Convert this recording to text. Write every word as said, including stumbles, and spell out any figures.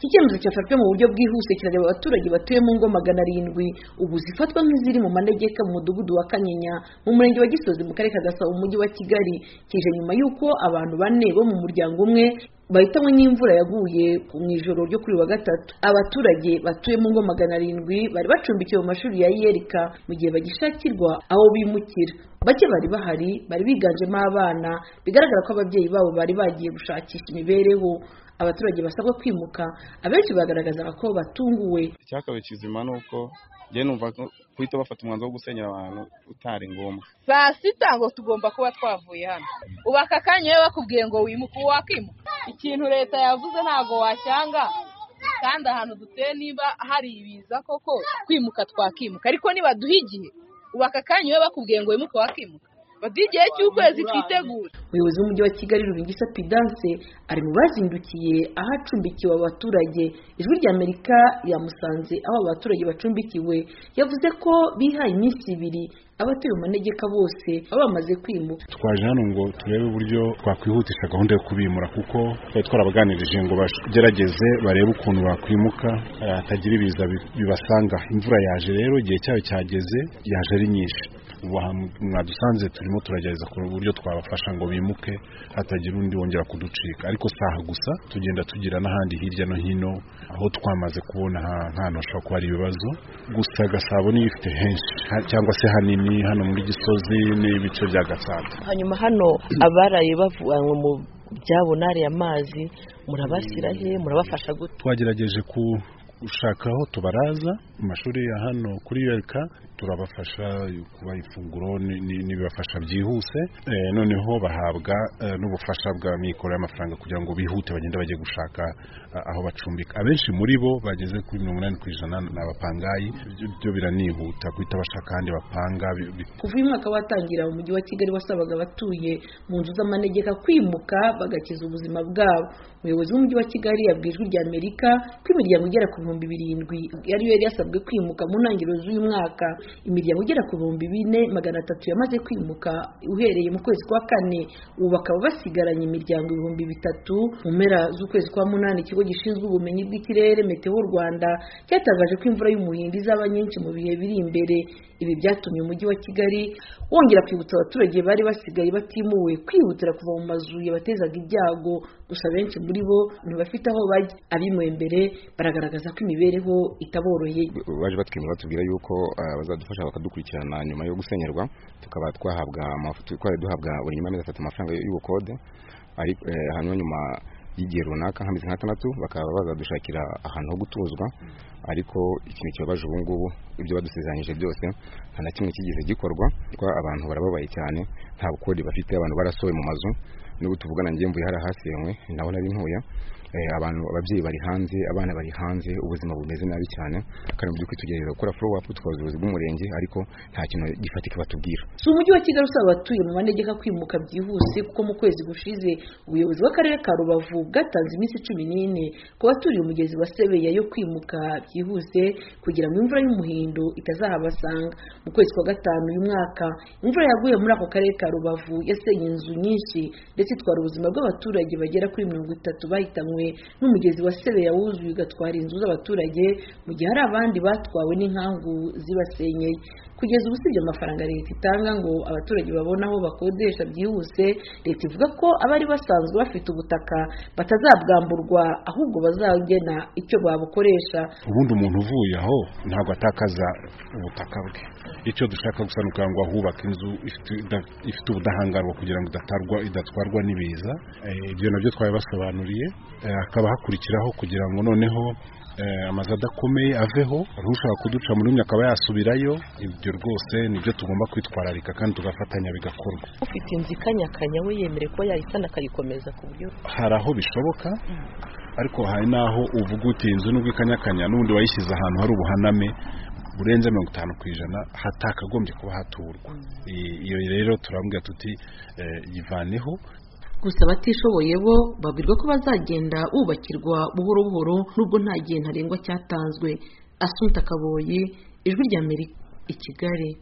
iki cyemezo cyafashwe mu buryo bwihuse kirareba abaturage batuye mu ngo magana arindwi ubu zifatwa nk'iziri mu manegeka mu mudugudu wa Kanyinya mu murenge wa Gisozi mu karere ka Gasabo mu mujyi wa Kigali kije nyuma y'uko abantu bane bo mu muryango umwe bahitanywe n'imvura yaguye mu ijoro ryo kuri wa gatatu. Abaturage batuye mu ngo magana arindwi bari bacumbikiwe mu mashuri ya Yerika mu gihe bagishakirwa aho bimukira. Bake bari bahari bari biganjemo abana bigaragara ko ababyeyi babo bari bagiye gushakisha imibereho. Abaturage basabwa kwimuka abenshi bagaragazaga ko batunguwe. Icyakabaye kizima nuko je numva kuhita bafata umwanzo wo gusenyera abantu utari ngombwa. Saa sita ngo tugomba kuba twavuye hano. Ubaka kanya bakubwiye ngo wimuka wakimuka. Ikintu leta yavuze ntago washyanga kandi ahantu duteye niba hari ibiza koko kwimuka twakimuka ariko niba duhigiye ubaka kanya bakubwiye ngo wimuka wakimuka. Badigiye cy'ukwezi twitegura. Umuyobozi w'umujyi wa Kigali Rubingisa Pidanse ari mu bazindukiye ahacumbikiwe abaturage. Ijwi rya Amerika yamusanze aho abaturage bacumbikiwe yavuze ko bihaye iminsi ibiri abatuye mu manegeka bose baba bamaze kwimuka. Twaje hano ngo turebe uburyo twakwihutisha gahunda yo kubimura kuko twari twarabaganirije ngo bagerageze barebe ukuntu bakwimuka atagira ibiza bibasanga. Imvura yaje rero igihe cyayo cyageze yaje ari nyinshi. Mwadusanze turimo turagerageza ku buryo twabafasha ngo bimuke hatagira undi wongera kuducika ariko saha gusa tugenda tugira n'ahandi hirya no hino aho twamaze kubona ahantu hashobora kuba ari ibibazo gusa Gasabo niyo ifite henshi cyangwa se hanini hano muri Gisozi n'ibice bya Gatsata. Hanyuma hano abaraye bavanywe mu byabo nari amazi murabashyira he murabafasha gute? Twagerageje ku ushaka aho tubaraza mu mashuri ya hano kuri Yerika turabafasha kuba ifunguro n'ibibafasha byihuse noneho bahabwa n'ubufasha bwa mikoro y'amafaranga kugira ngo bihute bagende bagiye gushaka aho bacumbika. Abenshi muri bo bageze kuri mirongo inani ku ijana n'abapangayi byo biranihuta guhita bashaka kandi bapanga. Kuva uyu mwaka watangira mu mujyi wa Kigali wasabaga abatuye mu nzu z'amanegeka kwimuka bagakiza ubuzima bwabo. Umuyobozi w'umujyi wa Kigali yabwiye Ijwi rya Amerika ko imiryango igera ku bihumbi birindwi yari yari yasabwe kwimuka mu ntangiriro z'uyu mwaka. Imiryango igera ku bihumbi bine magana atatu yamaze kwimuka uhereye mu kwezi kwa kane ubu bakaba basigaranye imiryango ibihumbi bitatu. Mu mpera z'ukwezi kwa munani ikigo gishinzwe ubumenyi bw'ikirere Meteo Rwanda cyatangaje ko imvura y'umuhindo izaba nyinshi mu bihe biri imbere. Ibi byatumye umujyi wa Kigali wongera kwibutsa abaturage bari basigaye batimuwe kwihutira kuva mu mazu yabatezaga ibyago gusa benshi muri bo ntibafite aho bajya. Abimuwe mbere baragaragaza ko imibereho itaboroheye. Baje batwimura batubwira yuko bazadufasha bakadukurikirana nyuma yo gusenyerwa tukaba twahabwa amafuti twari duhabwa buri nyuma y'amezi atatu amafaranga y'ubukode ari hanyuma nyuma y'igihe runaka nk'amezi nk'atandatu bakaba bazadushakira ahantu ho gutuzwa ariko ikintu kibabaje ubu ngubu ibyo badusezeranyije byose nta na kimwe kigeze gikorwa. Abantu barababaye cyane nta bukode bafite abantu barasohoye mu mazu n'ubu tuvugana ngiye mvuye hari hasenywe naho nari ntuye abantu ababyeyi bari hanze abana bari hanze ubuzima bumeze nabi cyane kandi mu by'ukuri tugerageza gukora follow up tukaza ubuyobozi bw'umurenge ariko nta kintu gifatika batubwira. Si umujyi wa Kigali usaba abatuye mu manegeka kwimuka byihuse kuko mu kwezi gushize ubuyobozi bw'akarere ka Rubavu bwatanze iminsi cumi n'ine ku baturiye umugezi wa Sebeya yo kwimuka byihuse kugira ngo imvura y'umuhindo itazahabasanga. Mu kwezi kwa gatanu uyu mwaka imvura yaguye muri ako karere ka Rubavu yasenye inzu nyinshi ndetse itwara ubuzima bw'abaturage bagera kuri mirongo itatu bahitanywe n'umugezi wa Sebeya wuzuye ugatwara inzu z'abaturage mu gihe hari abandi batwawe n'inkangu zibasenyeye. Kugeza ubu sibyo amafaranga leta itanga ngo abaturage babona aho bakodesha byihuse. Leta ivuga ko abari basanzwe bafite ubutaka batazabwamburwa ahubwo bazagena icyo babukoresha. Ubundi umuntu uvuye aho ntabwo atakaza ubutaka bwe. Icyo dushaka gusa nuko ngo ahubaka inzu ifite ubudahangarwa kugira ngo idatarwa idatwarwa n'ibiza. Ibyo nabyo twabibasobanuriye akaba hakurikiraho kugira ngo noneho amazu adakomeye aveho ushaka kuduca muri umwe akaba yasubirayo. Ibyo rwose nibyo tugomba kwitwararika kandi tugafatanya bigakorwa. Ufite inzu ikanyakanya we yemere ko yayisana akayikomeza ku buryo hari aho bishoboka ariko hari naho uvuga uti inzu n'ubwo ikanyakanya n'undi wayishyize ahantu hari ubuhaname burenze mirongo itanu ku ijana hatakagombye kuba haturwa. Iyo rero turambwira tuti yivaneho. Gusa abatishoboye bo babwirwa ko bazagenda bubakirwa buhoro buhoro nubwo nta gihe ntarengwa cyatanzwe. Assunta Kaboyi, Ijwi rya Amerika, i Kigali.